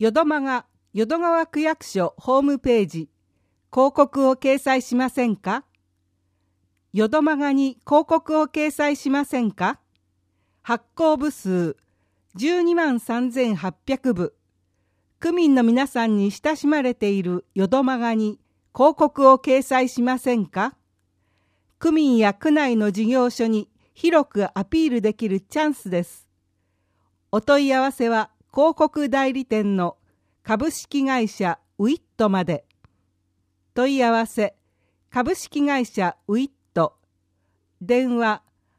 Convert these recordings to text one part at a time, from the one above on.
淀間が淀川区役所ホームページ、広告を掲載しませんか？淀間がに広告を掲載しませんか？発行部数123,800部。区民の皆さんに親しまれている淀間がに広告を掲載しませんか？区民や区内の事業所に広くアピールできるチャンスです。お問い合わせは広告代理店の株式会社ウィットまで。問い合わせ株式会社ウィット、電話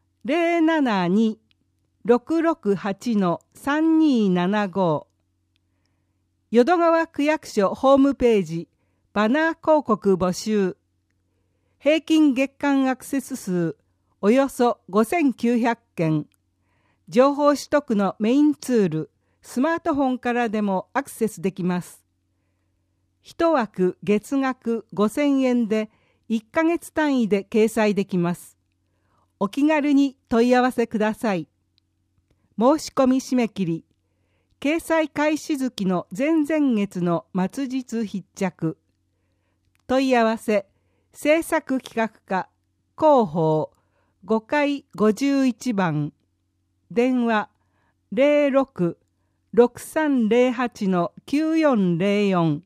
072-668-3275。淀川区役所ホームページバナー広告募集。平均月間アクセス数およそ5900件。情報取得のメインツール、スマートフォンからでもアクセスできます。1枠月額5000円で1ヶ月単位で掲載できます。お気軽に問い合わせください。申し込み締め切り、掲載開始月の前々月の末日必着。問い合わせ、制作企画課、広報、5階51番、電話06-6308-9404